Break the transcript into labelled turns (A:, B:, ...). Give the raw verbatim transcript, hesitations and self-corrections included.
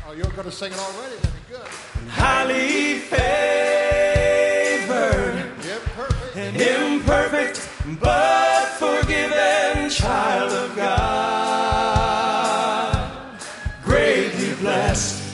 A: Oh, you're going to sing it already? That'd be good.
B: Highly favored,
A: Imperfect.
B: and imperfect, but forgiven child of God, greatly blessed